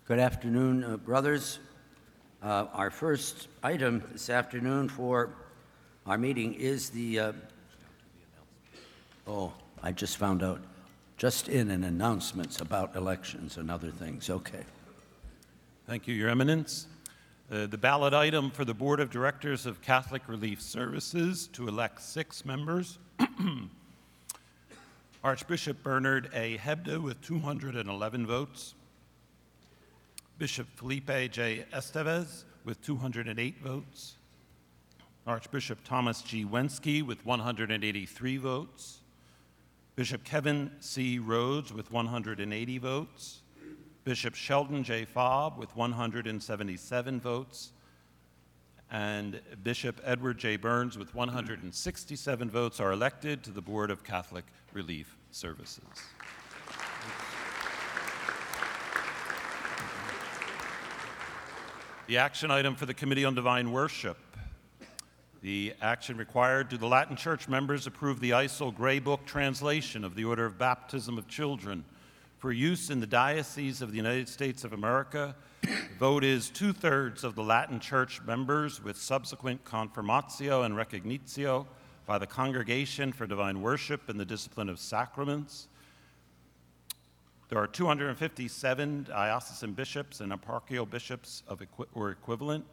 Good afternoon, brothers. Our first item this afternoon for our meeting is the, I just found out, just in an announcements about elections and other things. Okay. Thank you, Your Eminence. The ballot item for the Board of Directors of Catholic Relief Services to elect 6 members. Archbishop Bernard A. Hebda with 211 votes. Bishop Felipe J. Estevez with 208 votes. Archbishop Thomas G. Wensky with 183 votes. Bishop Kevin C. Rhodes with 180 votes. Bishop Sheldon J. Faub with 177 votes. And Bishop Edward J. Burns with 167 votes are elected to the Board of Catholic Relief Services. The action item for the Committee on Divine Worship. The action required: do the Latin Church members approve the ISIL Gray Book translation of the Order of Baptism of Children for use in the Diocese of the United States of America? The vote is 2/3 of the Latin Church members, with subsequent confirmatio and recognitio by the Congregation for Divine Worship and the Discipline of Sacraments. There are 257 diocesan bishops and eparchial bishops or equivalent.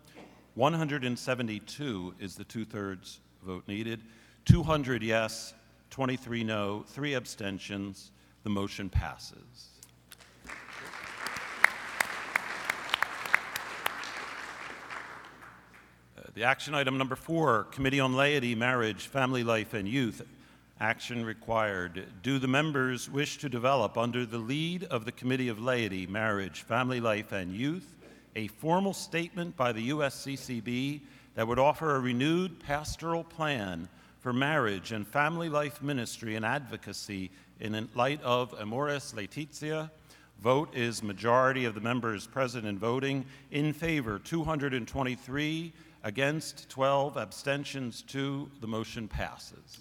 172 is the 2/3 vote needed. 200 yes, 23 no, 3 abstentions. The motion passes. The action item number 4, Committee on Laity, Marriage, Family Life, and Youth. Action required: do the members wish to develop, under the lead of the Committee of Laity, Marriage, Family Life, and Youth, a formal statement by the USCCB that would offer a renewed pastoral plan for marriage and family life ministry and advocacy in light of Amoris Laetitia? Vote is majority of the members present and voting. In favor, 223. Against, 12. Abstentions, 2. The motion passes.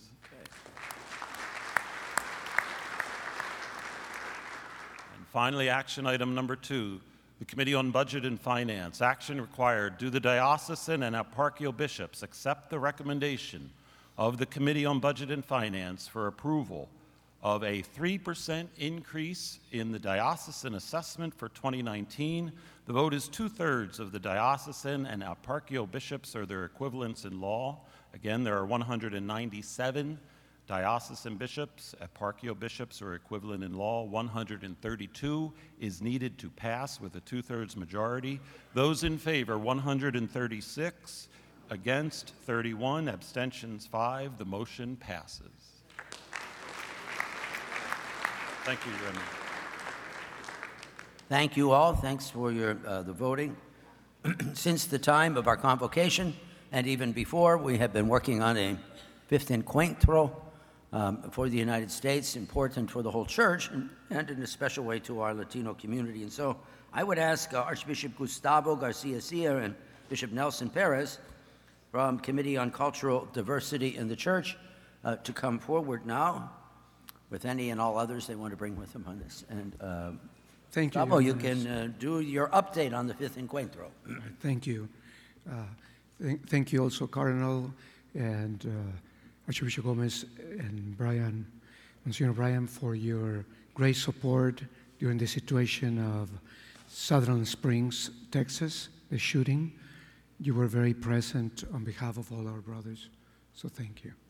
Finally, action item number 2, the Committee on Budget and Finance. Action required: do the diocesan and eparchial bishops accept the recommendation of the Committee on Budget and Finance for approval of a 3% increase in the diocesan assessment for 2019? The vote is 2/3 of the diocesan and eparchial bishops or their equivalents in law. Again, there are 197 diocesan bishops, eparchial bishops, or equivalent in law. 132 is needed to pass with a 2/3 majority. Those in favor, 136. Against, 31. Abstentions, 5. The motion passes. Thank you, Your Honor. Thank you all. Thanks for the voting. Since the time of our convocation, and even before, we have been working on a 5th encuentro for the United States, important for the whole church, and in a special way to our Latino community. And so I would ask Archbishop Gustavo Garcia Silla and Bishop Nelson Perez from Committee on Cultural Diversity in the Church to come forward now with any and all others they want to bring with them on this. And thank you. Gustavo, you can do your update on the 5th encuentro. Thank you. Thank you also, Cardinal, and Archbishop Gomez and Brian, Monsignor Brian, for your great support during the situation of Sutherland Springs, Texas, the shooting. You were very present on behalf of all our brothers, so thank you.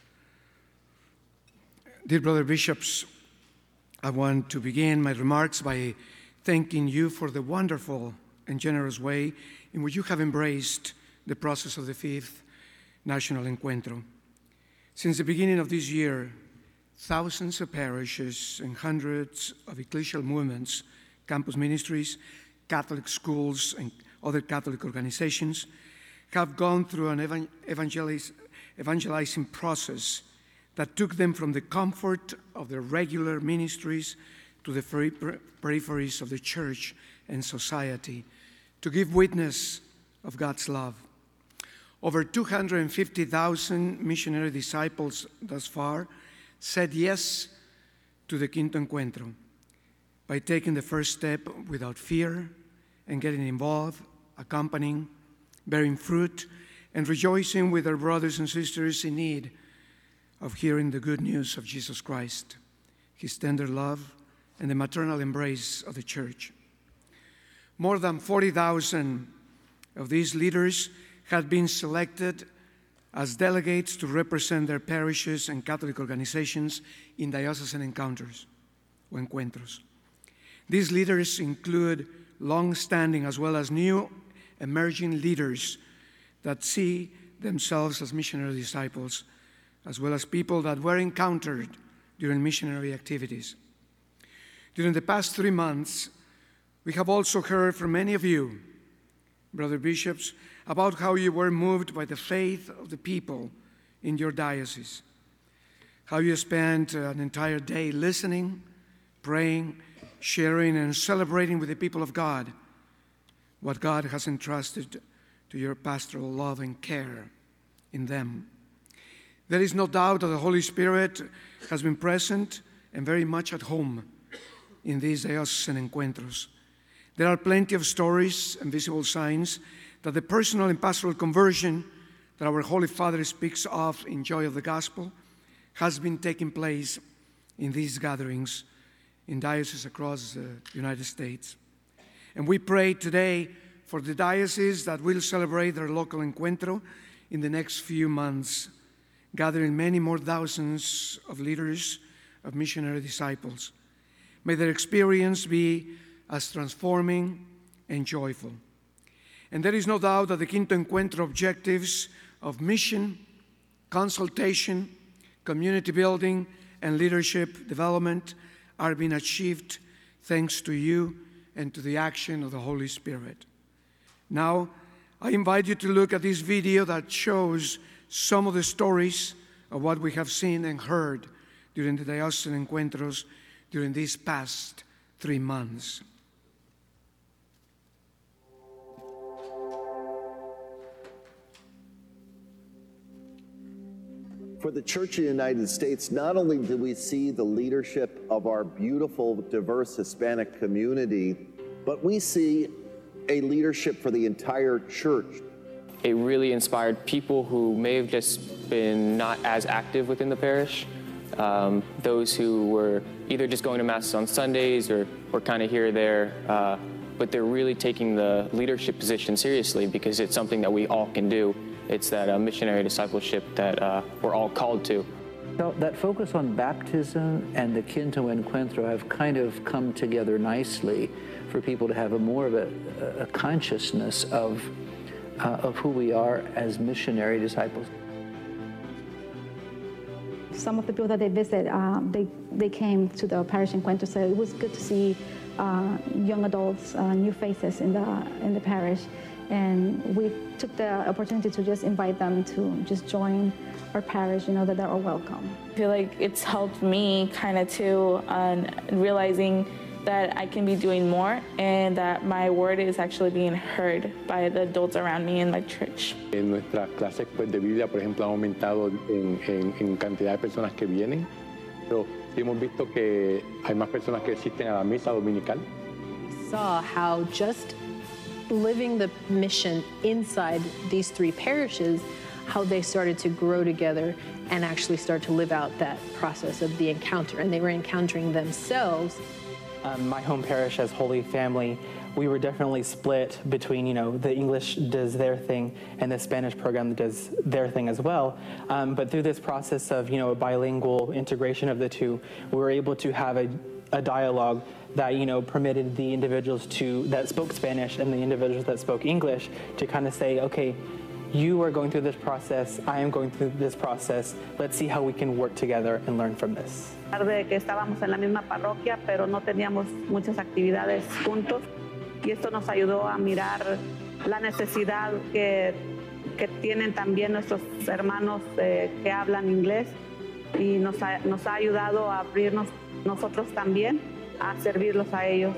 Dear brother bishops, I want to begin my remarks by thanking you for the wonderful and generous way in which you have embraced the process of the 5th National Encuentro. Since the beginning of this year, thousands of parishes and hundreds of ecclesial movements, campus ministries, Catholic schools, and other Catholic organizations have gone through an evangelizing process that took them from the comfort of their regular ministries to the peripheries of the church and society to give witness of God's love. Over 250,000 missionary disciples thus far said yes to the Quinto Encuentro by taking the first step without fear and getting involved, accompanying, bearing fruit, and rejoicing with our brothers and sisters in need of hearing the good news of Jesus Christ, his tender love, and the maternal embrace of the church. More than 40,000 of these leaders had been selected as delegates to represent their parishes and Catholic organizations in diocesan encounters or encuentros. These leaders include long-standing as well as new emerging leaders that see themselves as missionary disciples, as well as people that were encountered during missionary activities. During the past 3 months, we have also heard from many of you, brother bishops, about how you were moved by the faith of the people in your diocese, how you spent an entire day listening, praying, sharing, and celebrating with the people of God what God has entrusted to your pastoral love and care in them. There is no doubt that the Holy Spirit has been present and very much at home in these diocesan encuentros. There are plenty of stories and visible signs that the personal and pastoral conversion that our Holy Father speaks of in Joy of the Gospel has been taking place in these gatherings in dioceses across the United States. And we pray today for the dioceses that will celebrate their local encuentro in the next few months, gathering many more thousands of leaders, of missionary disciples. May their experience be as transforming and joyful. And there is no doubt that the Quinto Encuentro objectives of mission, consultation, community building, and leadership development are being achieved thanks to you and to the action of the Holy Spirit. Now, I invite you to look at this video that shows some of the stories of what we have seen and heard during the diocesan encuentros during these past 3 months. For the Church of the United States, not only do we see the leadership of our beautiful, diverse Hispanic community, but we see a leadership for the entire church. It really inspired people who may have just been not as active within the parish, those who were either just going to Mass on Sundays or kind of here or there, but they're really taking the leadership position seriously because it's something that we all can do. It's that missionary discipleship that we're all called to. So that focus on baptism and the Quinto Encuentro have kind of come together nicely for people to have a more of a consciousness of who we are as missionary disciples. Some of the people that they visit, they came to the parish encuentro, so it was good to see young adults, new faces in the parish. And we took the opportunity to just invite them to just join our parish, that they're all welcome. I feel like it's helped me kind of too on realizing that I can be doing more and that my word is actually being heard by the adults around me in my church. En nuestras clases de Biblia, por ejemplo, han aumentado en cantidad de personas que vienen, pero sí hemos visto que hay más personas que asisten a la misa dominical. We saw how just living the mission inside these 3 parishes, how they started to grow together and actually start to live out that process of the encounter. And they were encountering themselves. My home parish as Holy Family, we were definitely split between, the English does their thing and the Spanish program does their thing as well. But through this process of, a bilingual integration of the two, we were able to have a dialogue that, permitted the individuals that spoke Spanish and the individuals that spoke English to kind of say, okay, you are going through this process, I am going through this process, let's see how we can work together and learn from this. De que estábamos en la misma parroquia, pero no teníamos muchas actividades juntos, y esto nos ayudó a mirar la necesidad que tienen también nuestros hermanos que hablan inglés, y nos ha ayudado a abrirnos nosotros también a servirlos a ellos.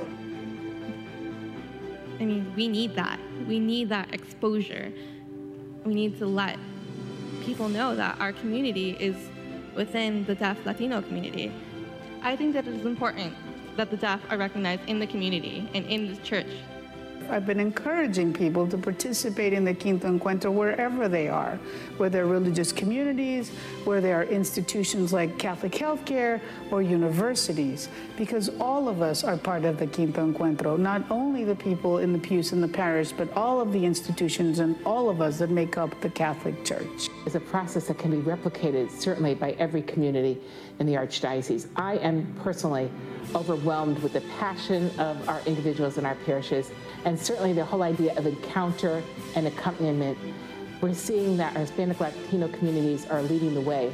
I mean, we need that. We need that exposure. We need to let people know that our community is within the deaf Latino community. I think that it is important that the deaf are recognized in the community and in the church. I've been encouraging people to participate in the Quinto Encuentro wherever they are, whether they're religious communities, where there are institutions like Catholic healthcare or universities, because all of us are part of the Quinto Encuentro, not only the people in the pews in the parish, but all of the institutions and all of us that make up the Catholic Church. It's a process that can be replicated certainly by every community in the Archdiocese. I am personally overwhelmed with the passion of our individuals in our parishes, and certainly the whole idea of encounter and accompaniment. We're seeing that our Hispanic Latino communities are leading the way.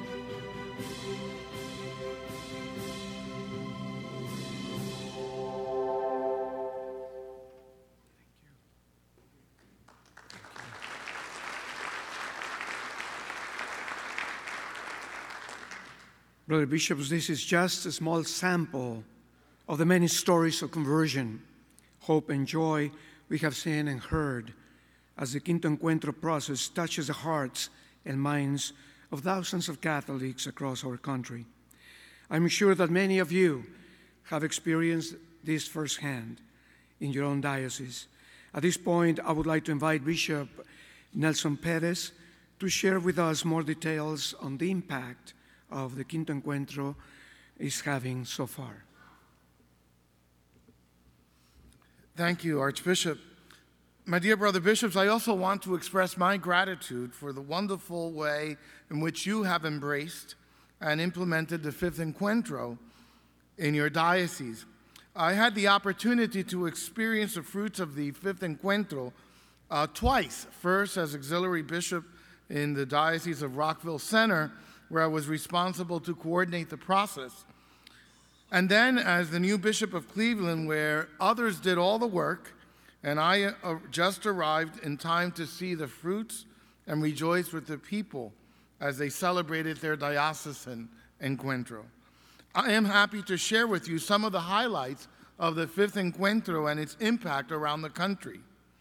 Brother Bishops, this is just a small sample of the many stories of conversion, hope, and joy we have seen and heard as the Quinto Encuentro process touches the hearts and minds of thousands of Catholics across our country. I'm sure that many of you have experienced this firsthand in your own diocese. At this point, I would like to invite Bishop Nelson Perez to share with us more details on the impact of the Quinto Encuentro is having so far. Thank you, Archbishop. My dear brother bishops, I also want to express my gratitude for the wonderful way in which you have embraced and implemented the Fifth Encuentro in your diocese. I had the opportunity to experience the fruits of the Fifth Encuentro twice, first as auxiliary bishop in the Diocese of Rockville Center, where I was responsible to coordinate the process, and then as the new Bishop of Cleveland, where others did all the work, and I just arrived in time to see the fruits and rejoice with the people as they celebrated their diocesan encuentro. I am happy to share with you some of the highlights of the Fifth Encuentro and its impact around the country.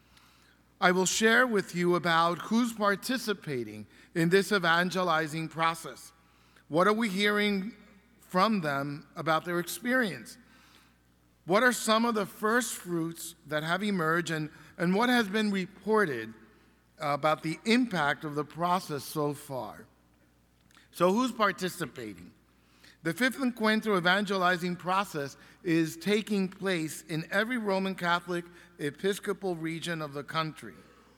I will share with you about who's participating in this evangelizing process. What are we hearing from them about their experience? What are some of the first fruits that have emerged, and what has been reported about the impact of the process so far? So who's participating? The Fifth Encuentro evangelizing process is taking place in every Roman Catholic Episcopal region of the country.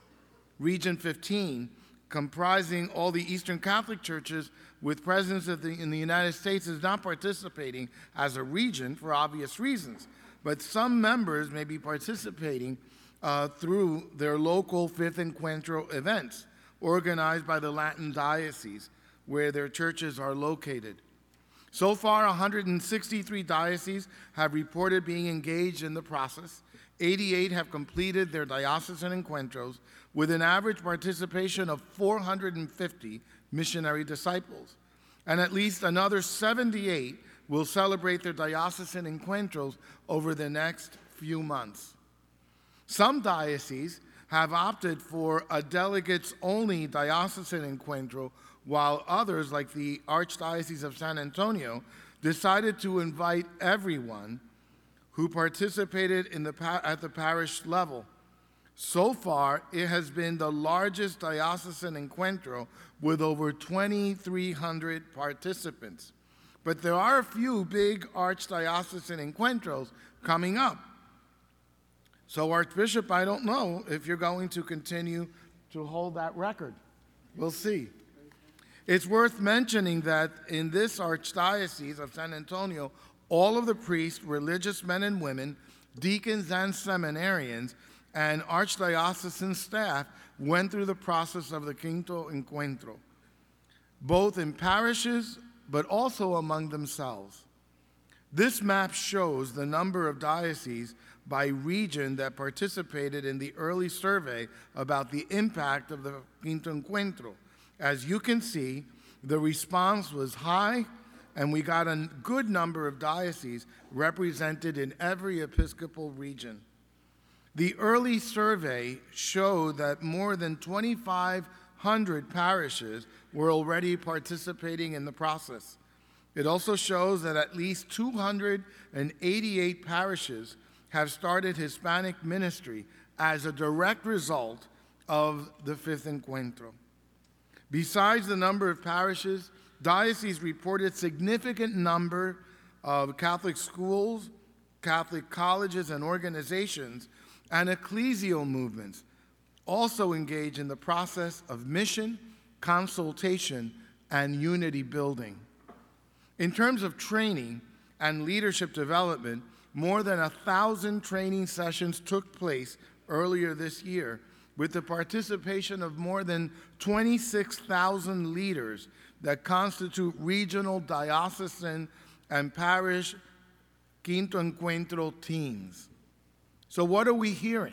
Region 15, comprising all the Eastern Catholic churches with presence in the United States, is not participating as a region for obvious reasons, but some members may be participating through their local Fifth Encuentro events organized by the Latin diocese where their churches are located. So far, 163 dioceses have reported being engaged in the process. 88 have completed their diocesan encuentros with an average participation of 450 missionary disciples. And at least another 78 will celebrate their diocesan encuentros over the next few months. Some dioceses have opted for a delegates-only diocesan encuentro, while others, like the Archdiocese of San Antonio, decided to invite everyone who participated at the parish level. So far, it has been the largest diocesan encuentro with over 2,300 participants. But there are a few big archdiocesan encuentros coming up. So, Archbishop, I don't know if you're going to continue to hold that record. We'll see. It's worth mentioning that in this Archdiocese of San Antonio, all of the priests, religious men and women, deacons and seminarians, and archdiocesan staff went through the process of the Quinto Encuentro, both in parishes but also among themselves. This map shows the number of dioceses by region that participated in the early survey about the impact of the Quinto Encuentro. As you can see, the response was high, and we got a good number of dioceses represented in every episcopal region. The early survey showed that more than 2,500 parishes were already participating in the process. It also shows that at least 288 parishes have started Hispanic ministry as a direct result of the Fifth Encuentro. Besides the number of parishes, dioceses reported significant number of Catholic schools, Catholic colleges and organizations, and ecclesial movements also engage in the process of mission, consultation, and unity building. In terms of training and leadership development, more than 1,000 training sessions took place earlier this year, with the participation of more than 26,000 leaders that constitute regional, diocesan, and parish Quinto Encuentro teams. So what are we hearing?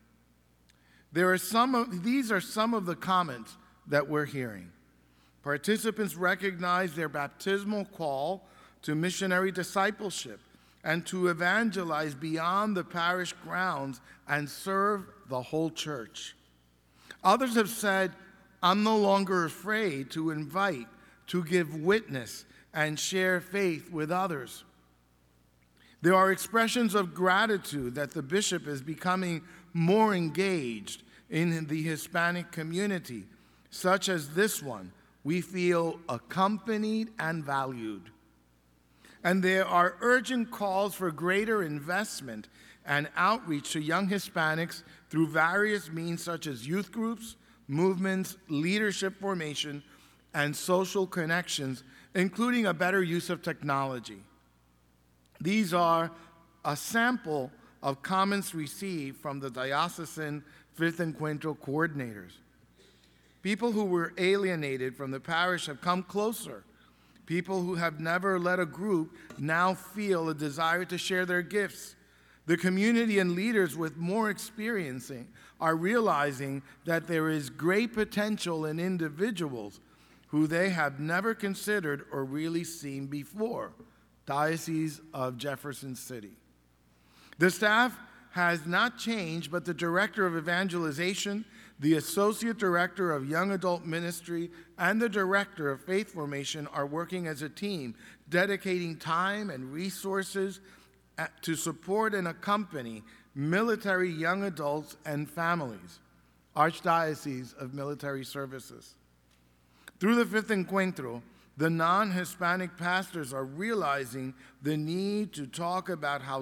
These are some of the comments that we're hearing. Participants recognize their baptismal call to missionary discipleship and to evangelize beyond the parish grounds and serve the whole church. Others have said, I'm no longer afraid to invite, to give witness, and share faith with others. There are expressions of gratitude that the bishop is becoming more engaged in the Hispanic community, such as this one. We feel accompanied and valued. And there are urgent calls for greater investment and outreach to young Hispanics through various means such as youth groups, movements, leadership formation, and social connections, including a better use of technology. These are a sample of comments received from the diocesan Fifth Encuentro coordinators. People who were alienated from the parish have come closer. People who have never led a group now feel a desire to share their gifts. The community and leaders with more experience are realizing that there is great potential in individuals who they have never considered or really seen before. Diocese of Jefferson City. The staff has not changed, but the director of evangelization, the associate director of young adult ministry, and the director of faith formation are working as a team, dedicating time and resources to support and accompany military young adults and families. Archdiocese of Military Services. Through the Fifth Encuentro, the non-Hispanic pastors are realizing the need to talk about how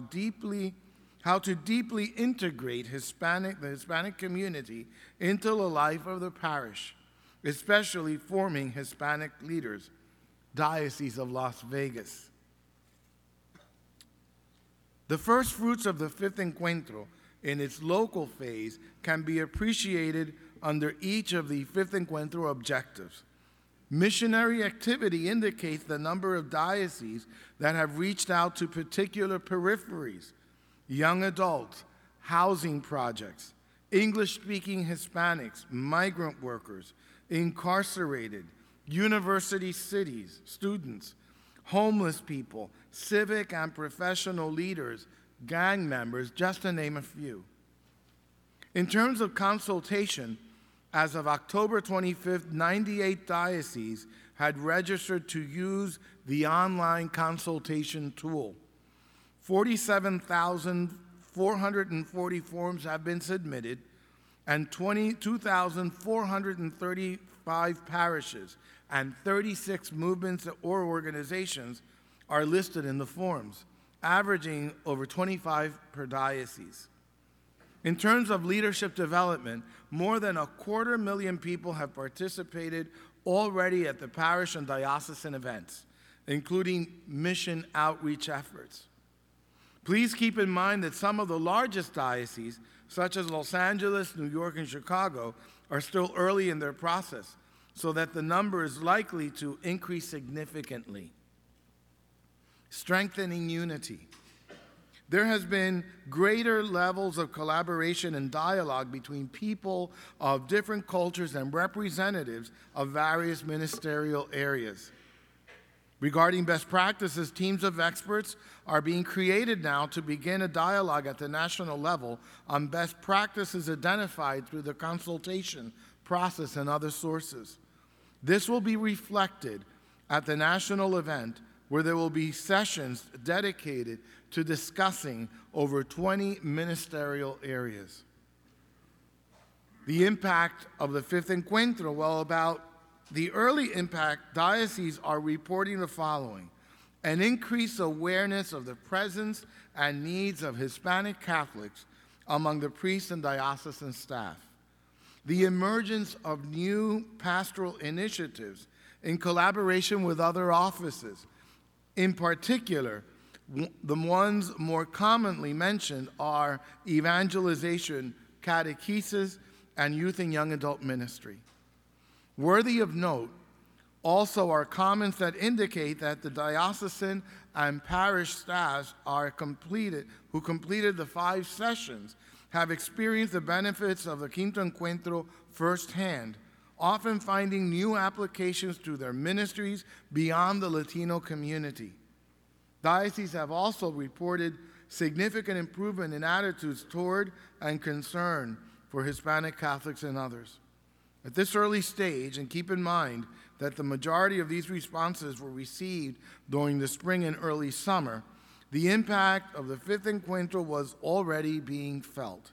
to deeply integrate the Hispanic community into the life of the parish, especially forming Hispanic leaders. Diocese of Las Vegas. The first fruits of the Fifth Encuentro in its local phase can be appreciated under each of the Fifth Encuentro objectives. Missionary activity indicates the number of dioceses that have reached out to particular peripheries, young adults, housing projects, English-speaking Hispanics, migrant workers, incarcerated, university cities, students, homeless people, civic and professional leaders, gang members, just to name a few. In terms of consultation, as of October 25th, 98 dioceses had registered to use the online consultation tool. 47,440 forms have been submitted, and 22,435 parishes and 36 movements or organizations are listed in the forms, averaging over 25 per diocese. In terms of leadership development, more than 250,000 people have participated already at the parish and diocesan events, including mission outreach efforts. Please keep in mind that some of the largest dioceses, such as Los Angeles, New York, and Chicago, are still early in their process, so that the number is likely to increase significantly. Strengthening unity. There has been greater levels of collaboration and dialogue between people of different cultures and representatives of various ministerial areas. Regarding best practices, teams of experts are being created now to begin a dialogue at the national level on best practices identified through the consultation process and other sources. This will be reflected at the national event, where there will be sessions dedicated to discussing over 20 ministerial areas. The impact of the fifth encuentro, well, about the early impact, dioceses are reporting the following: an increased awareness of the presence and needs of Hispanic Catholics among the priests and diocesan staff, the emergence of new pastoral initiatives in collaboration with other offices. In particular, the ones more commonly mentioned are evangelization, catechesis, and youth and young adult ministry. Worthy of note also are comments that indicate that the diocesan and parish staffs who completed the 5 sessions have experienced the benefits of the Quinto Encuentro firsthand, often finding new applications to their ministries beyond the Latino community. Dioceses have also reported significant improvement in attitudes toward and concern for Hispanic Catholics and others. At this early stage, and keep in mind that the majority of these responses were received during the spring and early summer, the impact of the fifth encuentro was already being felt.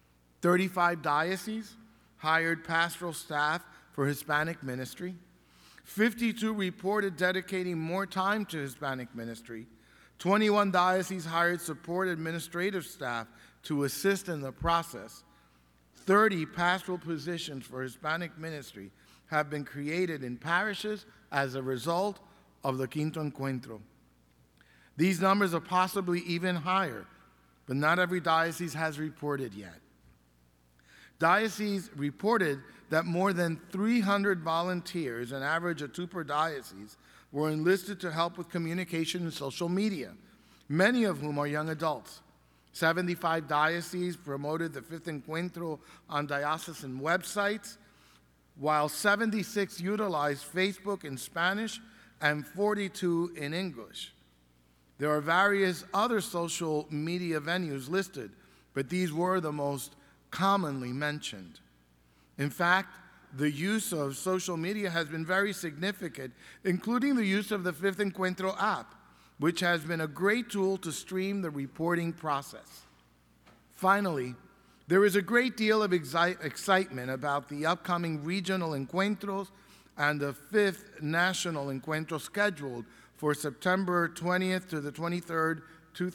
35 dioceses hired pastoral staff for Hispanic ministry. 52 reported dedicating more time to Hispanic ministry. 21 dioceses hired support administrative staff to assist in the process. 30 pastoral positions for Hispanic ministry have been created in parishes as a result of the Quinto Encuentro. These numbers are possibly even higher, but not every diocese has reported yet. Dioceses reported that more than 300 volunteers, an average of 2 per diocese, were enlisted to help with communication and social media, many of whom are young adults. 75 dioceses promoted the fifth encuentro on diocesan websites, while 76 utilized Facebook in Spanish and 42 in English. There are various other social media venues listed, but these were the most commonly mentioned. In fact, the use of social media has been very significant, including the use of the Fifth Encuentro app, which has been a great tool to stream the reporting process. Finally, there is a great deal of excitement about the upcoming regional encuentros and the 5th national encuentro scheduled for September 20th to the 23rd,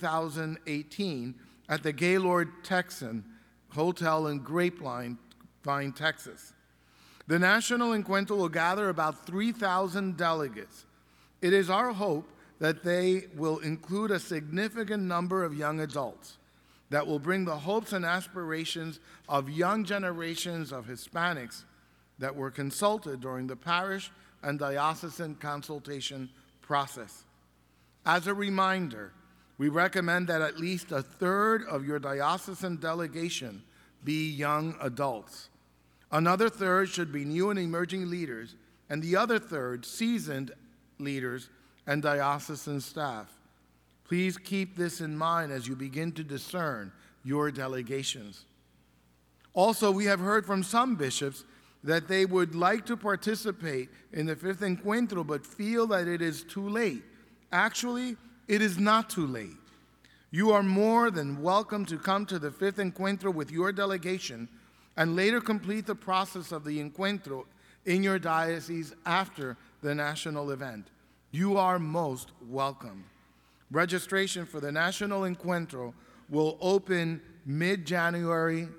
2018 at the Gaylord Texan Hotel in Grapevine, Texas. The National Encuentro will gather about 3,000 delegates. It is our hope that they will include a significant number of young adults that will bring the hopes and aspirations of young generations of Hispanics that were consulted during the parish and diocesan consultation process. As a reminder, we recommend that at least a third of your diocesan delegation be young adults. Another third should be new and emerging leaders, and the other third, seasoned leaders and diocesan staff. Please keep this in mind as you begin to discern your delegations. Also, we have heard from some bishops that they would like to participate in the fifth encuentro but feel that it is too late. Actually, it is not too late. You are more than welcome to come to the fifth encuentro with your delegation and later complete the process of the encuentro in your diocese after the national event. You are most welcome. Registration for the National Encuentro will open mid-January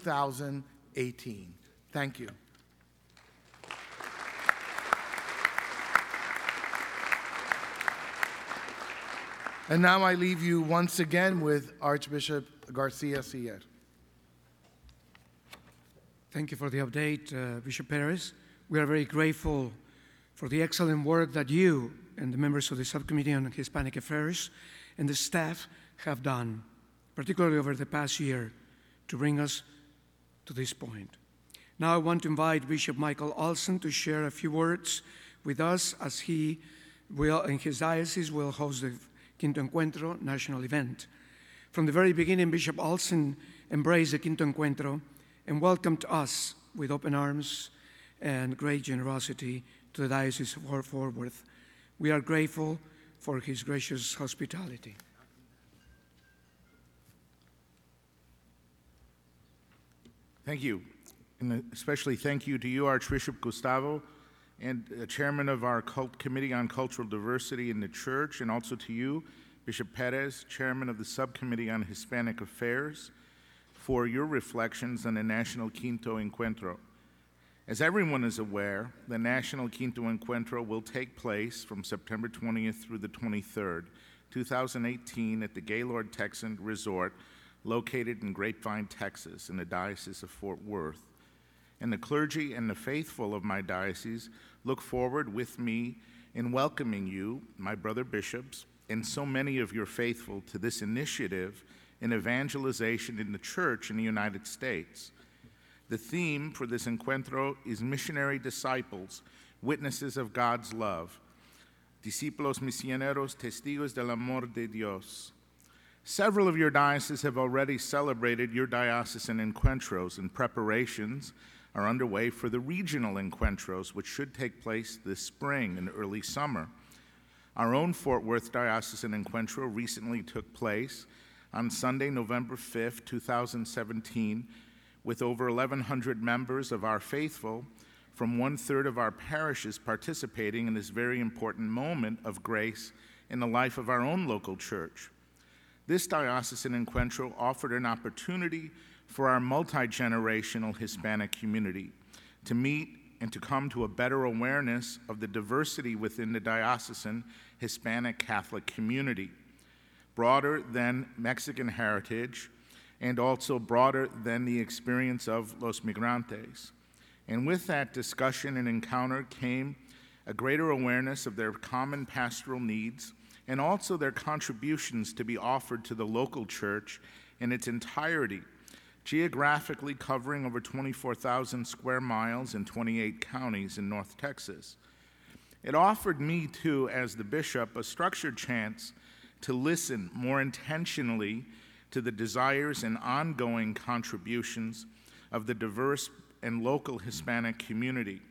2018. Thank you. And now I leave you once again with Archbishop Garcia Siller. Thank you for the update, Bishop Perez. We are very grateful for the excellent work that you and the members of the Subcommittee on Hispanic Affairs and the staff have done, particularly over the past year, to bring us to this point. Now I want to invite Bishop Michael Olson to share a few words with us as he will, in his diocese, will host the Quinto Encuentro national event. From the very beginning, Bishop Olson embraced the Quinto Encuentro and welcomed us with open arms and great generosity to the Diocese of Fort Worth. We are grateful for his gracious hospitality. Thank you. And especially thank you to you, Archbishop Gustavo, and Chairman of our Committee on Cultural Diversity in the Church, and also to you, Bishop Perez, Chairman of the Subcommittee on Hispanic Affairs, for your reflections on the National Quinto Encuentro. As everyone is aware, the National Quinto Encuentro will take place from September 20th through the 23rd, 2018 at the Gaylord Texan Resort located in Grapevine, Texas, in the Diocese of Fort Worth. And the clergy and the faithful of my diocese look forward with me in welcoming you, my brother bishops, and so many of your faithful to this initiative in evangelization in the church in the United States. The theme for this encuentro is Missionary Disciples, Witnesses of God's Love, Discípulos Misioneros, Testigos del Amor de Dios. Several of your dioceses have already celebrated your diocesan encuentros, and preparations are underway for the regional encuentros, which should take place this spring and early summer. Our own Fort Worth Diocesan Encuentro recently took place on Sunday, November 5th, 2017, with over 1,100 members of our faithful from 1/3 of our parishes participating in this very important moment of grace in the life of our own local church. This Diocesan Encuentro offered an opportunity for our multi-generational Hispanic community to meet and to come to a better awareness of the diversity within the diocesan Hispanic Catholic community, broader than Mexican heritage and also broader than the experience of Los Migrantes. And with that discussion and encounter came a greater awareness of their common pastoral needs and also their contributions to be offered to the local church in its entirety, geographically covering over 24,000 square miles in 28 counties in North Texas. It offered me, too, as the bishop, a structured chance to listen more intentionally to the desires and ongoing contributions of the diverse and local Hispanic community.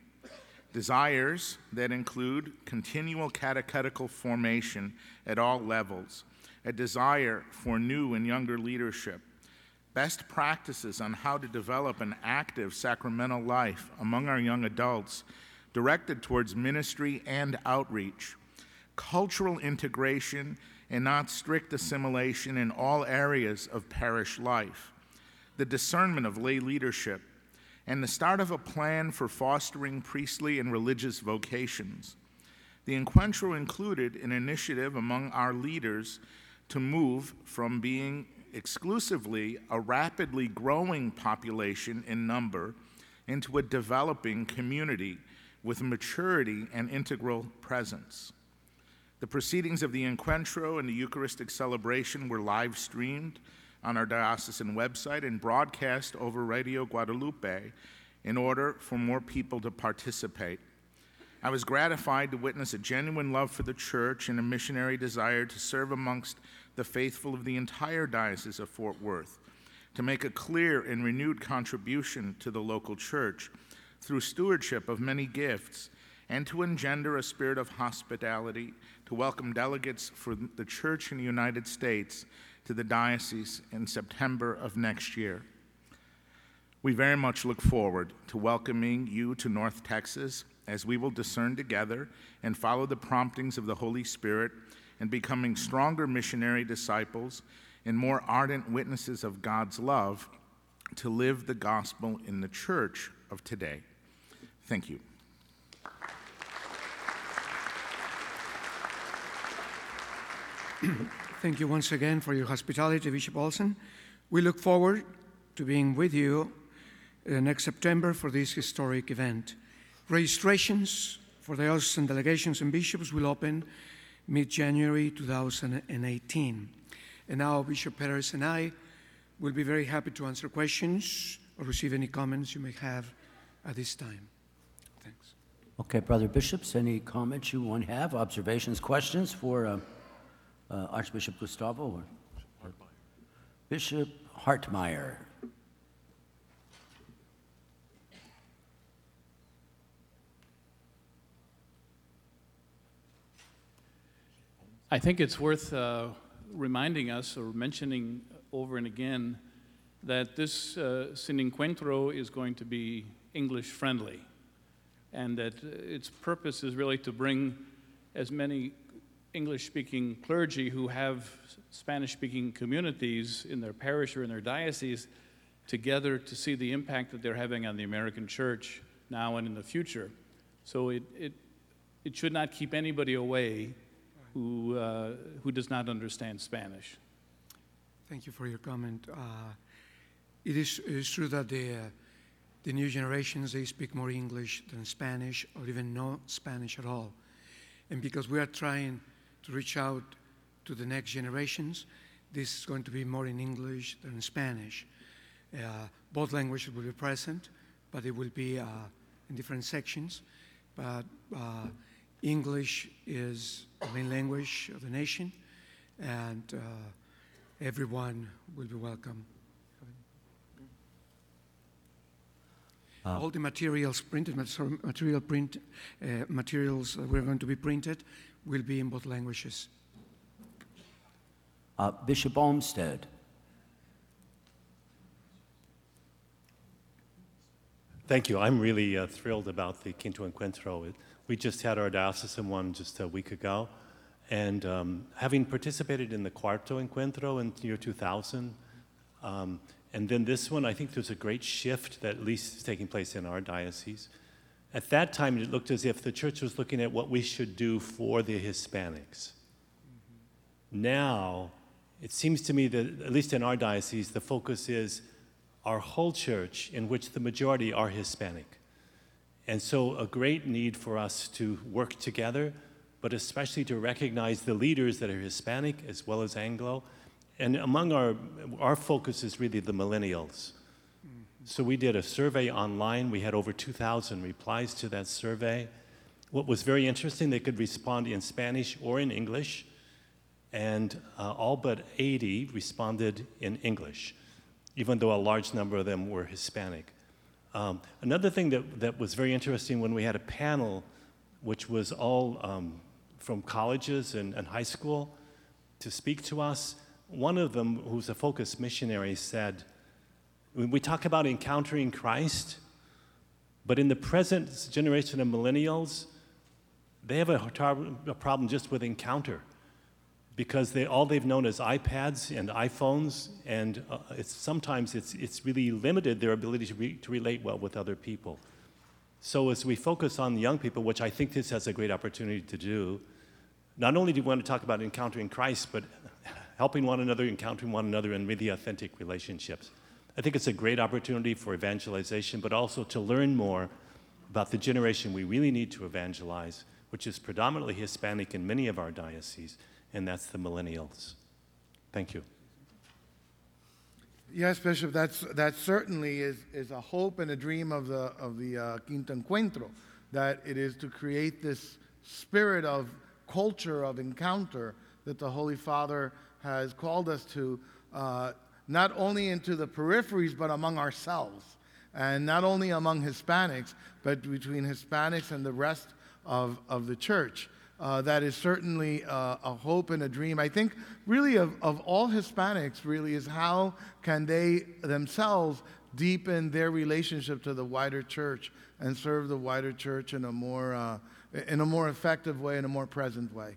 Desires that include continual catechetical formation at all levels, a desire for new and younger leadership, best practices on how to develop an active sacramental life among our young adults directed towards ministry and outreach, cultural integration and not strict assimilation in all areas of parish life, the discernment of lay leadership, and the start of a plan for fostering priestly and religious vocations. The encuentro included an initiative among our leaders to move from being exclusively a rapidly growing population in number into a developing community with maturity and integral presence. The proceedings of the encuentro and the Eucharistic celebration were live streamed on our diocesan website and broadcast over Radio Guadalupe in order for more people to participate. I was gratified to witness a genuine love for the church and a missionary desire to serve amongst the faithful of the entire Diocese of Fort Worth, to make a clear and renewed contribution to the local church through stewardship of many gifts, and to engender a spirit of hospitality, to welcome delegates for the church in the United States to the diocese in September of next year. We very much look forward to welcoming you to North Texas as we will discern together and follow the promptings of the Holy Spirit and becoming stronger missionary disciples and more ardent witnesses of God's love to live the gospel in the church of today. Thank you. Thank you once again for your hospitality, Bishop Olsen. We look forward to being with you next September for this historic event. Registrations for diocesan delegations and bishops will open mid-January 2018. And now Bishop Perez and I will be very happy to answer questions or receive any comments you may have at this time. Thanks. Okay, Brother Bishops, any comments you want to have, observations, questions for Archbishop Gustavo or Bishop Hartmeyer? I think it's worth reminding us or mentioning over and again that this Sin Encuentro is going to be English friendly, and that its purpose is really to bring as many English-speaking clergy who have Spanish-speaking communities in their parish or in their diocese together to see the impact that they're having on the American church now and in the future. So it should not keep anybody away who does not understand Spanish. Thank you for your comment. It is true that the new generations, they speak more English than Spanish, or even no Spanish at all. And because we are trying to reach out to the next generations, this is going to be more in English than in Spanish. Both languages will be present, but it will be in different sections. But English is the main language of the nation, and everyone will be welcome. All the materials printed, materials that we're going to be printed will be in both languages. Bishop Olmsted. Thank you. I'm really thrilled about the Quinto Encuentro. We just had our diocesan one just a week ago, and having participated in the Cuarto Encuentro in the year 2000, and then this one, I think there's a great shift that at least is taking place in our diocese. At that time, it looked as if the church was looking at what we should do for the Hispanics. Now, it seems to me that, at least in our diocese, the focus is our whole church, in which the majority are Hispanic. And so a great need for us to work together, but especially to recognize the leaders that are Hispanic as well as Anglo. And among our focus is really the millennials. So we did a survey online. We had over 2,000 replies to that survey. What was very interesting, they could respond in Spanish or in English, and all but 80 responded in English, even though a large number of them were Hispanic. Another thing that was very interesting when we had a panel, which was all from colleges and high school, to speak to us, one of them, who's a Focus missionary, said, when we talk about encountering Christ, but in the present generation of millennials, they have a problem just with encounter, because all they've known is iPads and iPhones, and sometimes it's really limited their ability to relate well with other people. So as we focus on the young people, which I think this has a great opportunity to do, not only do we want to talk about encountering Christ, but helping one another, encountering one another in really authentic relationships. I think it's a great opportunity for evangelization, but also to learn more about the generation we really need to evangelize, which is predominantly Hispanic in many of our dioceses, and that's the millennials. Thank you. Yes, Bishop, that certainly is a hope and a dream of the Quinto Encuentro, that it is to create this spirit of culture of encounter that the Holy Father has called us to, not only into the peripheries, but among ourselves, and not only among Hispanics, but between Hispanics and the rest of the church. That is certainly a hope and a dream. I think really of all Hispanics really is how can they themselves deepen their relationship to the wider church and serve the wider church in a more effective way, in a more present way.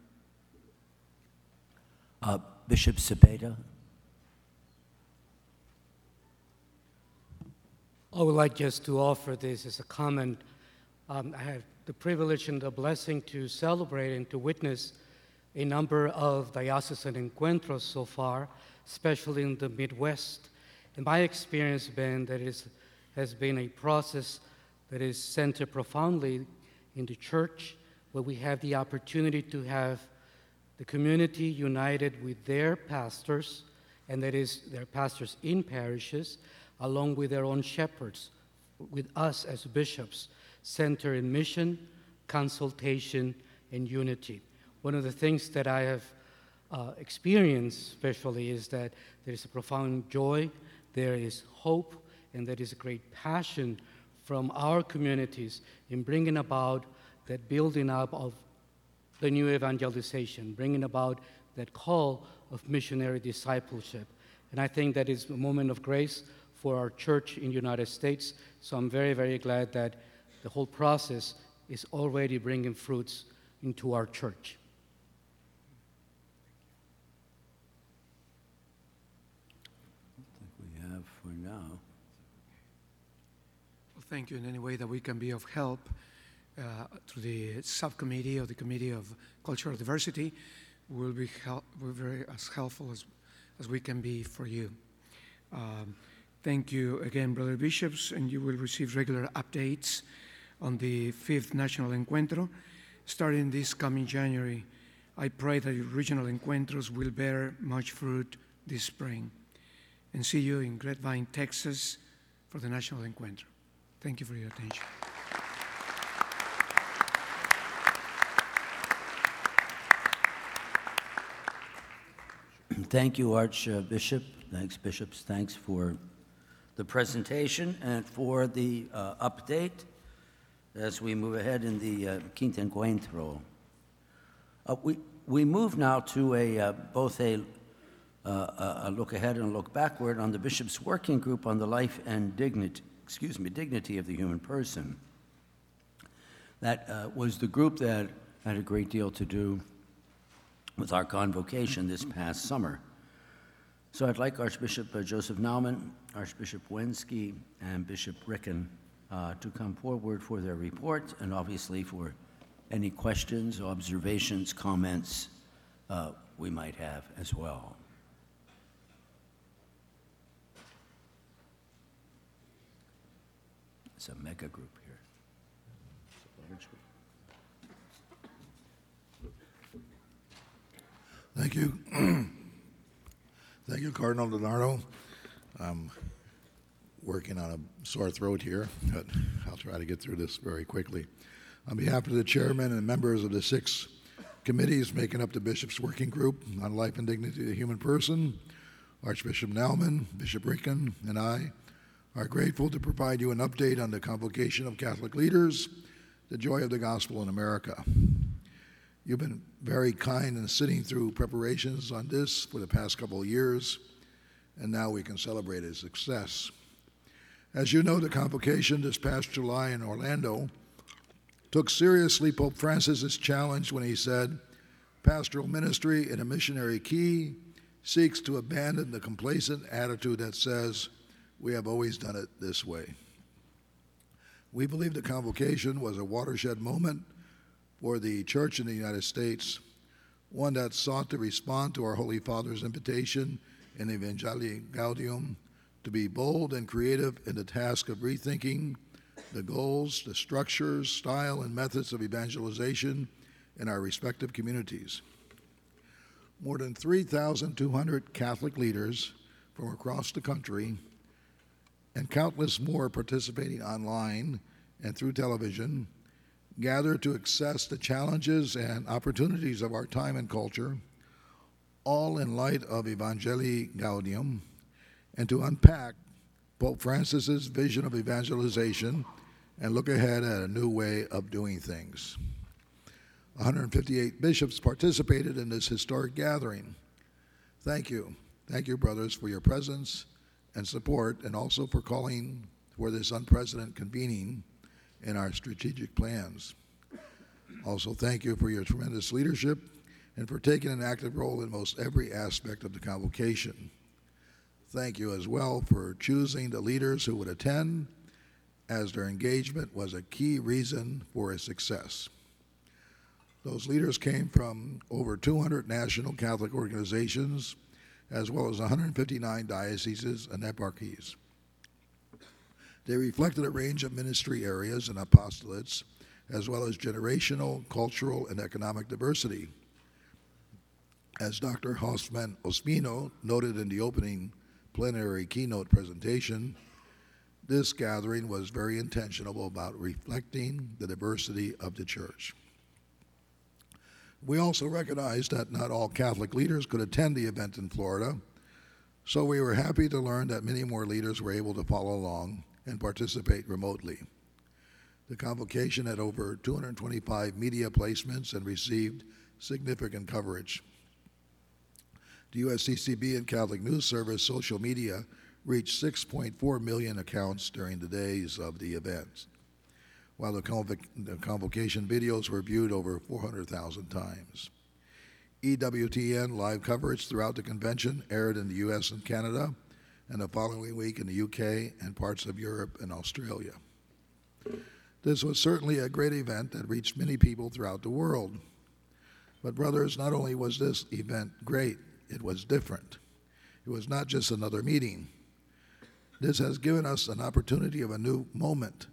Bishop Cepeda. I would like just to offer this as a comment. I have the privilege and the blessing to celebrate and to witness a number of diocesan encuentros so far, especially in the Midwest. And my experience has been that it has been a process that is centered profoundly in the church, where we have the opportunity to have the community united with their pastors, and that is their pastors in parishes, along with their own shepherds, with us as bishops, centered in mission, consultation, and unity. One of the things that I have experienced especially is that there is a profound joy, there is hope, and there is a great passion from our communities in bringing about that building up of the new evangelization, bringing about that call of missionary discipleship. And I think that is a moment of grace for our church in the United States. So I'm very, very glad that the whole process is already bringing fruits into our church. We have for now. Well, thank you in any way that we can be of help to the subcommittee or the Committee of Cultural Diversity. We'll be we're very as helpful as we can be for you. Thank you again, Brother Bishops, and you will receive regular updates on the 5th National Encuentro starting this coming January. I pray that your regional encuentros will bear much fruit this spring. And see you in Grapevine, Texas for the National Encuentro. Thank you for your attention. Thank you, Archbishop. Thanks, bishops. Thanks for the presentation and for the update as we move ahead in the Quinto Encuentro. We move now to both a look ahead and a look backward on the bishop's working group on the life and dignity of the human person. That was the group that had a great deal to do with our convocation this past summer. So I'd like Archbishop Joseph Naumann, Archbishop Wensky, and Bishop Ricken to come forward for their report and obviously for any questions, observations, comments we might have as well. It's a mega group here. It's a large group. Thank you. Thank you, Cardinal Donardo. I'm working on a sore throat here, but I'll try to get through this very quickly. On behalf of the chairman and members of the 6 committees making up the Bishop's Working Group on Life and Dignity of the Human Person, Archbishop Naumann, Bishop Ricken, and I are grateful to provide you an update on the convocation of Catholic leaders, the joy of the gospel in America. You've been very kind in sitting through preparations on this for the past couple of years, and now we can celebrate its success. As you know, the convocation this past July in Orlando took seriously Pope Francis's challenge when he said, pastoral ministry in a missionary key seeks to abandon the complacent attitude that says, we have always done it this way. We believe the convocation was a watershed moment for the Church in the United States, one that sought to respond to our Holy Father's invitation in Evangelii Gaudium to be bold and creative in the task of rethinking the goals, the structures, style, and methods of evangelization in our respective communities. More than 3,200 Catholic leaders from across the country and countless more participating online and through television gather to assess the challenges and opportunities of our time and culture, all in light of Evangelii Gaudium, and to unpack Pope Francis's vision of evangelization and look ahead at a new way of doing things. 158 bishops participated in this historic gathering. Thank you. Thank you, brothers, for your presence and support, and also for calling for this unprecedented convening in our strategic plans. Also, thank you for your tremendous leadership and for taking an active role in most every aspect of the convocation. Thank you as well for choosing the leaders who would attend, as their engagement was a key reason for its success. Those leaders came from over 200 national Catholic organizations, as well as 159 dioceses and eparchies. They reflected a range of ministry areas and apostolates, as well as generational, cultural, and economic diversity. As Dr. Hoffman Ospino noted in the opening plenary keynote presentation, this gathering was very intentional about reflecting the diversity of the Church. We also recognized that not all Catholic leaders could attend the event in Florida, so we were happy to learn that many more leaders were able to follow along and participate remotely. The convocation had over 225 media placements and received significant coverage. The USCCB and Catholic News Service social media reached 6.4 million accounts during the days of the events, while the convocation videos were viewed over 400,000 times. EWTN live coverage throughout the convention aired in the U.S. and Canada, and the following week in the UK and parts of Europe and Australia. This was certainly a great event that reached many people throughout the world. But brothers, not only was this event great, it was different. It was not just another meeting. This has given us an opportunity of a new moment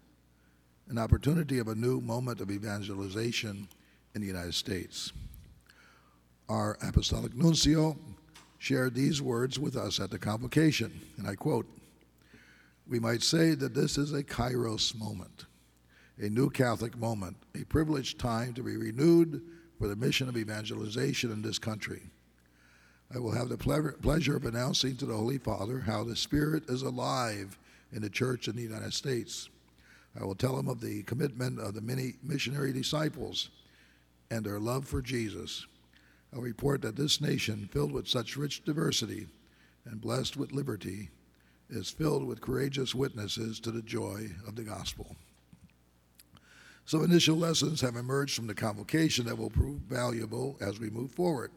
of evangelization in the United States. Our Apostolic Nuncio shared these words with us at the convocation, and I quote, "We might say that this is a Kairos moment, a new Catholic moment, a privileged time to be renewed for the mission of evangelization in this country. I will have the pleasure of announcing to the Holy Father how the Spirit is alive in the Church in the United States. I will tell him of the commitment of the many missionary disciples and their love for Jesus. I'll report that this nation, filled with such rich diversity and blessed with liberty, is filled with courageous witnesses to the joy of the gospel." Some initial lessons have emerged from the convocation that will prove valuable as we move forward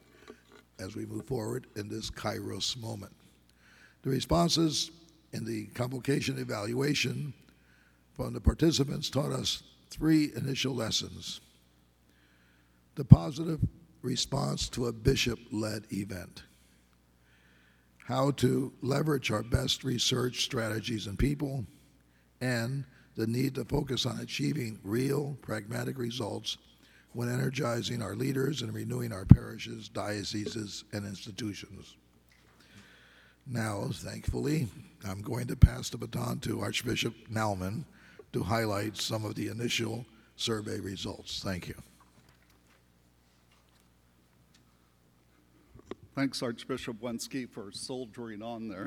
in this Kairos moment. The responses in the convocation evaluation from the participants taught us 3 initial lessons. The positive response to a bishop-led event, how to leverage our best research strategies and people, and the need to focus on achieving real, pragmatic results when energizing our leaders and renewing our parishes, dioceses, and institutions. Now, thankfully, I'm going to pass the baton to Archbishop Naumann to highlight some of the initial survey results. Thank you. Thanks, Archbishop Wenski, for soldiering on there.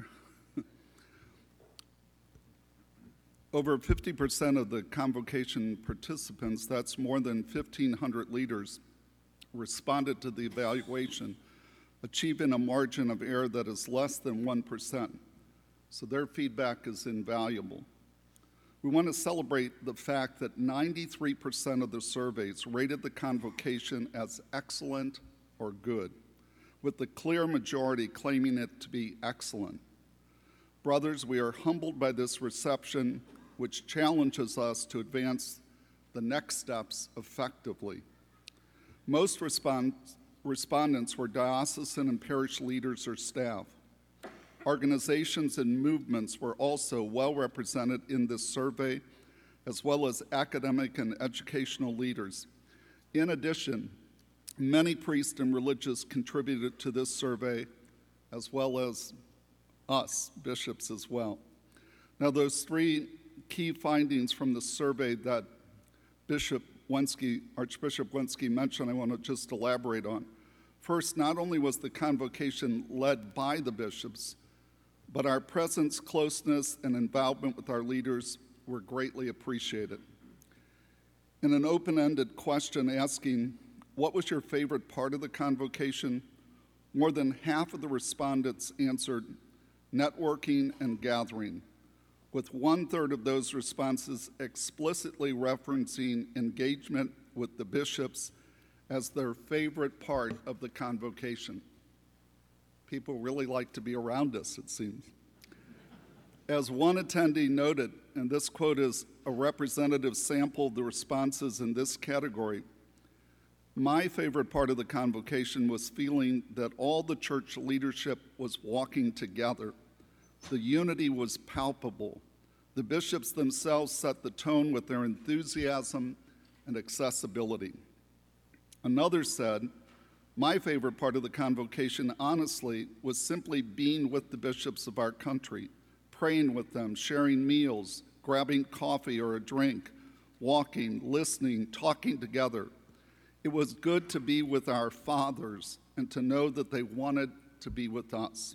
Over 50% of the convocation participants, that's more than 1,500 leaders, responded to the evaluation, achieving a margin of error that is less than 1%. So their feedback is invaluable. We want to celebrate the fact that 93% of the surveys rated the convocation as excellent or good, with the clear majority claiming it to be excellent. Brothers, we are humbled by this reception, which challenges us to advance the next steps effectively. Most respondents were diocesan and parish leaders or staff. Organizations and movements were also well represented in this survey, as well as academic and educational leaders. In addition, many priests and religious contributed to this survey, as well as us, bishops as well. Now, those 3 key findings from the survey that Archbishop Wenski mentioned, I want to just elaborate on. First, not only was the convocation led by the bishops, but our presence, closeness, and involvement with our leaders were greatly appreciated. In an open-ended question asking, "What was your favorite part of the convocation?" more than half of the respondents answered networking and gathering, with 1/3 of those responses explicitly referencing engagement with the bishops as their favorite part of the convocation. People really like to be around us, it seems. As one attendee noted, and this quote is a representative sample of the responses in this category, "My favorite part of the convocation was feeling that all the church leadership was walking together. The unity was palpable. The bishops themselves set the tone with their enthusiasm and accessibility." Another said, "My favorite part of the convocation, honestly, was simply being with the bishops of our country, praying with them, sharing meals, grabbing coffee or a drink, walking, listening, talking together. It was good to be with our fathers and to know that they wanted to be with us."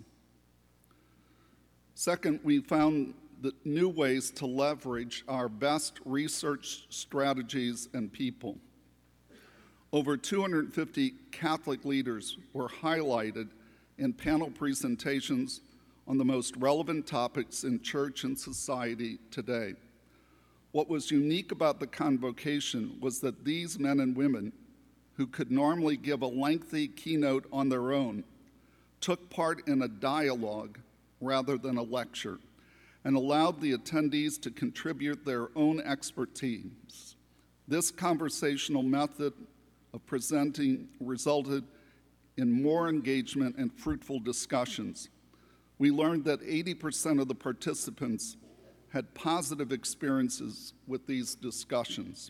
Second, we found new ways to leverage our best research strategies and people. Over 250 Catholic leaders were highlighted in panel presentations on the most relevant topics in church and society today. What was unique about the convocation was that these men and women, who could normally give a lengthy keynote on their own, took part in a dialogue rather than a lecture, and allowed the attendees to contribute their own expertise. This conversational method of presenting resulted in more engagement and fruitful discussions. We learned that 80% of the participants had positive experiences with these discussions.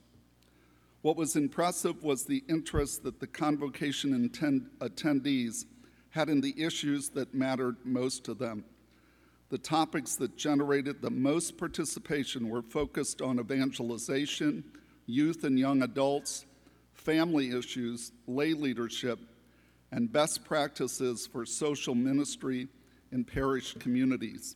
What was impressive was the interest that the convocation attendees had in the issues that mattered most to them. The topics that generated the most participation were focused on evangelization, youth and young adults, family issues, lay leadership, and best practices for social ministry in parish communities.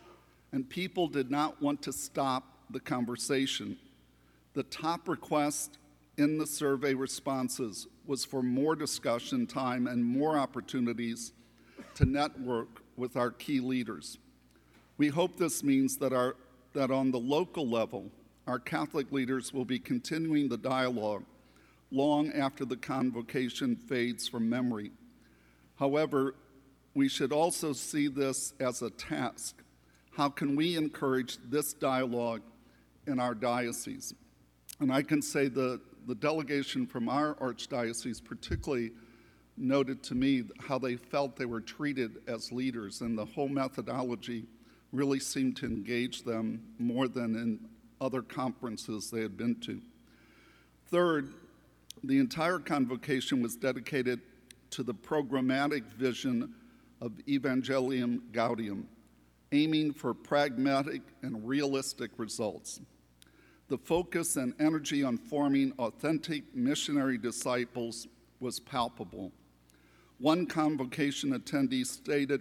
And people did not want to stop the conversation. The top request in the survey responses was for more discussion time and more opportunities to network with our key leaders. We hope this means that on the local level, our Catholic leaders will be continuing the dialogue long after the convocation fades from memory. However, we should also see this as a task. How can we encourage this dialogue in our diocese? And I can say the delegation from our archdiocese particularly noted to me how they felt they were treated as leaders, and the whole methodology really seemed to engage them more than in other conferences they had been to. Third, the entire convocation was dedicated to the programmatic vision of Evangelium Gaudium, aiming for pragmatic and realistic results. The focus and energy on forming authentic missionary disciples was palpable. One convocation attendee stated,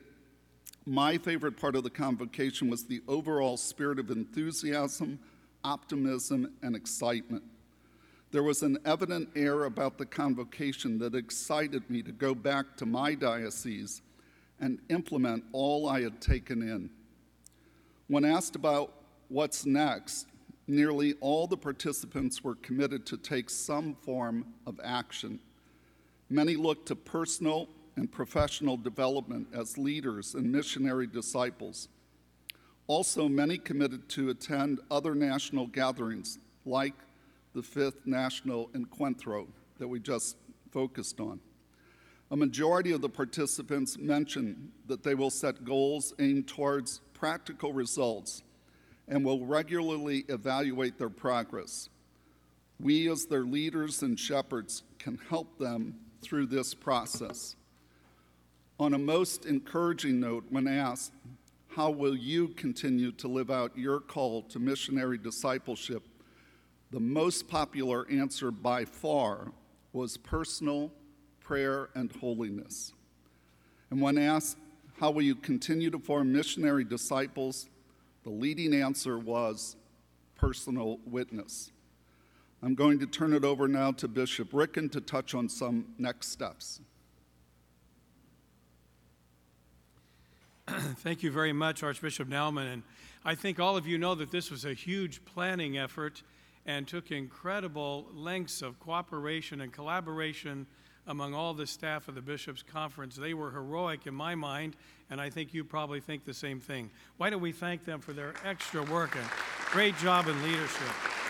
"My favorite part of the convocation was the overall spirit of enthusiasm, optimism, and excitement. There was an evident air about the convocation that excited me to go back to my diocese and implement all I had taken in." When asked about what's next, nearly all the participants were committed to take some form of action. Many looked to personal and professional development as leaders and missionary disciples. Also, many committed to attend other national gatherings, like the 5th National Encuentro that we just focused on. A majority of the participants mentioned that they will set goals aimed towards practical results and will regularly evaluate their progress. We, as their leaders and shepherds, can help them through this process. On a most encouraging note, when asked, "How will you continue to live out your call to missionary discipleship?" the most popular answer by far was personal prayer and holiness. And when asked, "How will you continue to form missionary disciples?" the leading answer was personal witness. I'm going to turn it over now to Bishop Ricken to touch on some next steps. Thank you very much, Archbishop Naumann. And I think all of you know that this was a huge planning effort and took incredible lengths of cooperation and collaboration among all the staff of the Bishops' Conference. They were heroic in my mind, and I think you probably think the same thing. Why don't we thank them for their extra work and great job in leadership.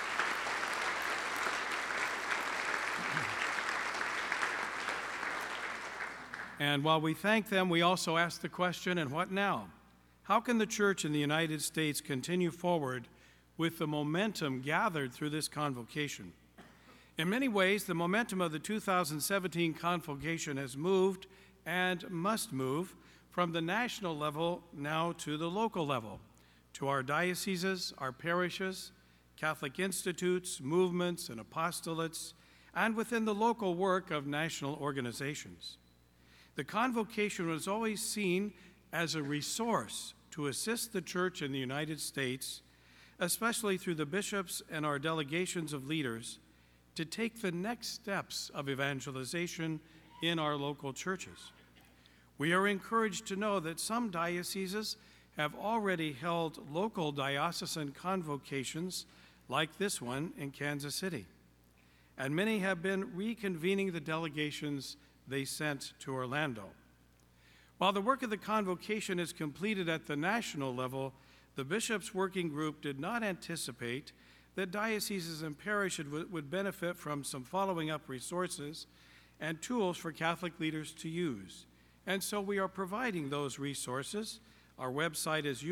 And while we thank them, we also ask the question, and what now? How can the Church in the United States continue forward with the momentum gathered through this convocation? In many ways, the momentum of the 2017 convocation has moved and must move from the national level now to the local level, to our dioceses, our parishes, Catholic institutes, movements, and apostolates, and within the local work of national organizations. The convocation was always seen as a resource to assist the Church in the United States, especially through the bishops and our delegations of leaders, to take the next steps of evangelization in our local churches. We are encouraged to know that some dioceses have already held local diocesan convocations like this one in Kansas City, and many have been reconvening the delegations they sent to Orlando. While the work of the convocation is completed at the national level, the Bishops' Working Group did not anticipate that dioceses and parishes would benefit from some following up resources and tools for Catholic leaders to use. And so we are providing those resources. Our website is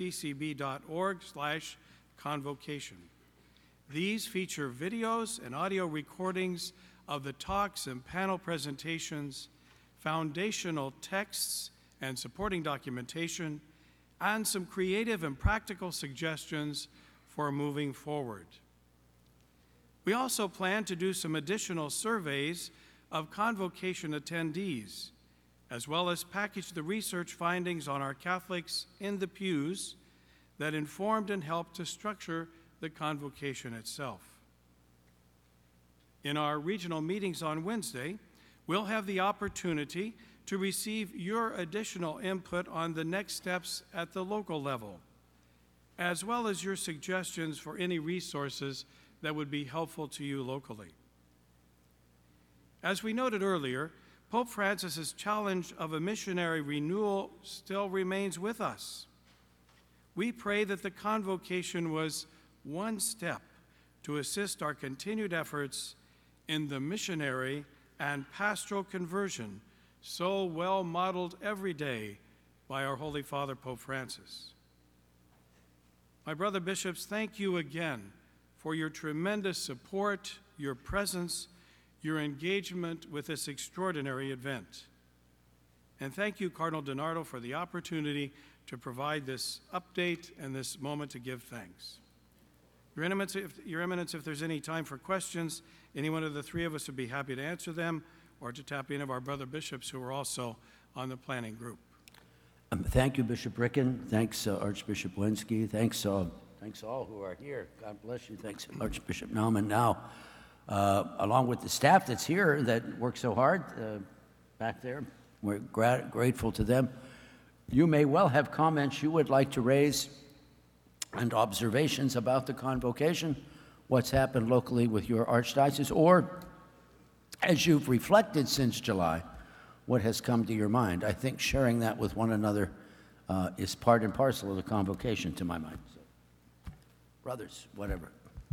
usccb.org/convocation. These feature videos and audio recordings of the talks and panel presentations, foundational texts and supporting documentation, and some creative and practical suggestions for moving forward. We also plan to do some additional surveys of convocation attendees, as well as package the research findings on our Catholics in the pews that informed and helped to structure the convocation itself. In our regional meetings on Wednesday, we'll have the opportunity to receive your additional input on the next steps at the local level, as well as your suggestions for any resources that would be helpful to you locally. As we noted earlier, Pope Francis's challenge of a missionary renewal still remains with us. We pray that the convocation was one step to assist our continued efforts in the missionary and pastoral conversion so well modeled every day by our Holy Father, Pope Francis. My brother bishops, thank you again for your tremendous support, your presence, your engagement with this extraordinary event. And thank you, Cardinal DiNardo, for the opportunity to provide this update and this moment to give thanks. Your Eminence, if there's any time for questions, any one of the three of us would be happy to answer them or to tap any of our brother bishops who are also on the planning group. Thank you, Bishop Ricken. Thanks, Archbishop Wensky. Thanks all who are here. God bless you. Thanks, Archbishop Naumann. Now, along with the staff that's here that worked so hard back there, we're grateful to them. You may well have comments you would like to raise and observations about the convocation, what's happened locally with your archdiocese, or as you've reflected since July, what has come to your mind. I think sharing that with one another is part and parcel of the convocation, to my mind. So, brothers, whatever.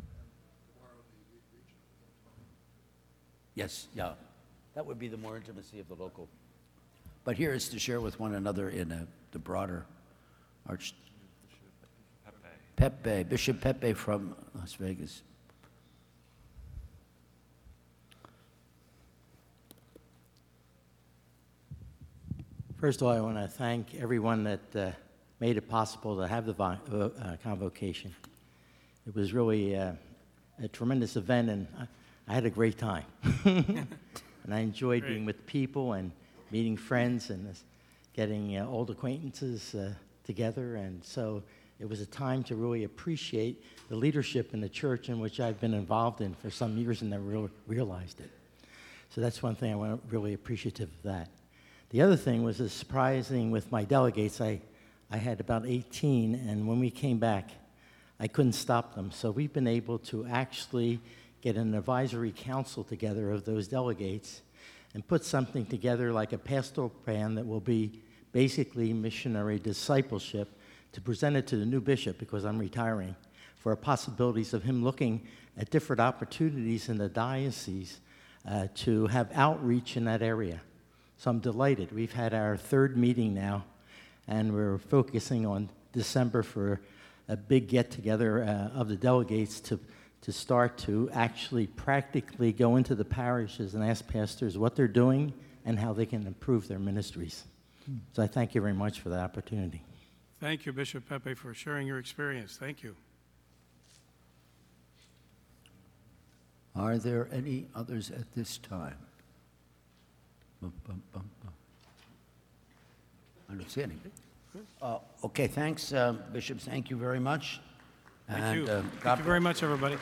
Yes, yeah, that would be the more intimacy of the local. But here is to share with one another in the broader Bishop Pepe from Las Vegas. First of all, I want to thank everyone that made it possible to have the convocation. It was really a tremendous event, and I had a great time. And I enjoyed being with people and meeting friends and getting old acquaintances together. And so it was a time to really appreciate the leadership in the church in which I've been involved in for some years and never realized it. So that's one thing I want to really appreciative of that. The other thing was surprising with my delegates. I had about 18, and when we came back, I couldn't stop them. So we've been able to actually get an advisory council together of those delegates and put something together like a pastoral plan that will be basically missionary discipleship to present it to the new bishop, because I'm retiring, for possibilities of him looking at different opportunities in the diocese to have outreach in that area. So I'm delighted. We've had our third meeting now, and we're focusing on December for a big get-together of the delegates to start to actually practically go into the parishes and ask pastors what they're doing and how they can improve their ministries. So I thank you very much for the opportunity. Thank you, Bishop Pepe, for sharing your experience. Thank you. Are there any others at this time? I don't see any. Okay, thanks, bishops. Thank you very much. Thank you. Thank you very much, everybody.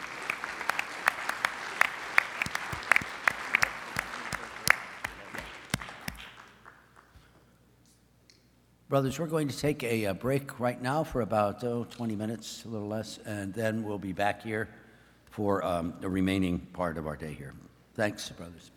Brothers, we're going to take a break right now for about 20 minutes, a little less, and then we'll be back here for the remaining part of our day here. Thanks, brothers.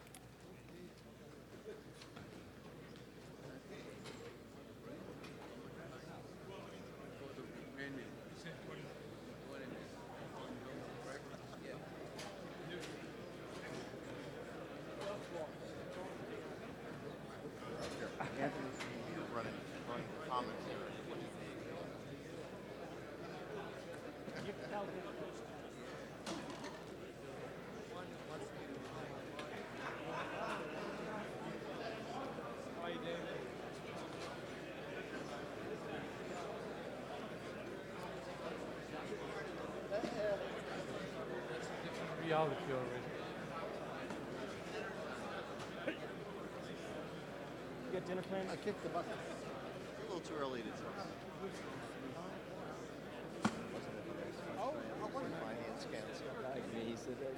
Reality already. You got dinner plans? I kicked the bucket. A little too early to tell. Oh, finance council. He said that.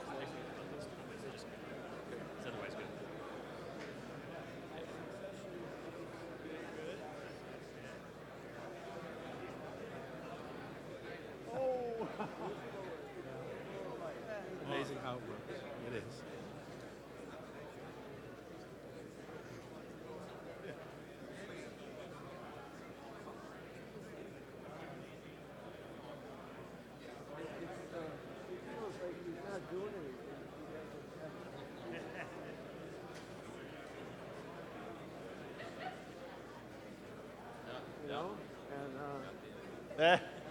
Otherwise good. Oh. Amazing how it works. It is. You know, and